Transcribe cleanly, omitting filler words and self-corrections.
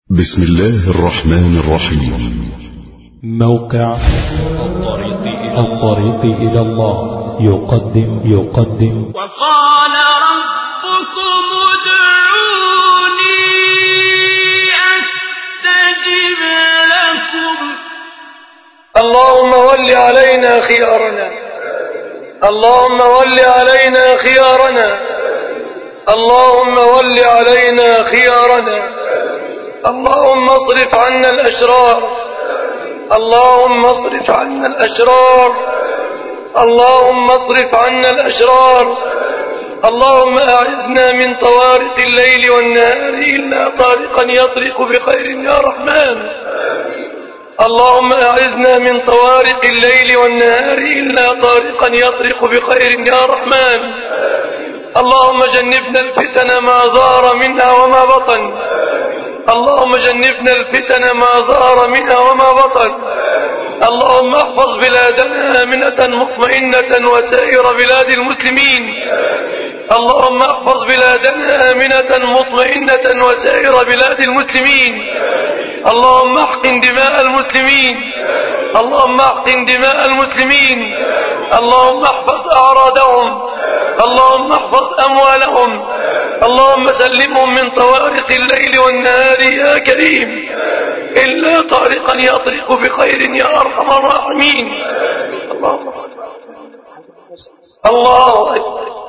بسم الله الرحمن الرحيم. موقع الطريق إلى الله يقدم وقال ربكم ادعوني أستجب لكم. اللهم ول علينا خيارنا، اللهم ول علينا خيارنا، اللهم ول علينا خيارنا. اللهم اصرف عنا الأشرار، اللهم اصرف عنا الأشرار، اللهم اصرف عنا الأشرار. اللهم أعذنا من طوارق الليل والنهار إلا طارقا يطرق بخير يا رحمن. اللهم أعذنا من طوارق الليل والنهار إلا طارقا يطرق بخير يا رحمن. اللهم جنبنا الفتن ما ظهر منها وما بطن، اللهم جنبنا الفتن ما ظهر منها وما بطن. اللهم احفظ بلادنا آمنة مطمئنة وسائر بلاد المسلمين. اللهم احفظ بلادنا آمنة مطمئنة وسائر بلاد المسلمين. اللهم احقن دماء المسلمين، اللهم احقن دماء المسلمين. اللهم احفظ أعراضهم، اللهم احفظ أموالهم. اللهم سلمهم من طوارق الليل والنهار يا كريم إلا طارقا يطرق بخير يا أرحم الراحمين. اللهم صل. الله أكبر.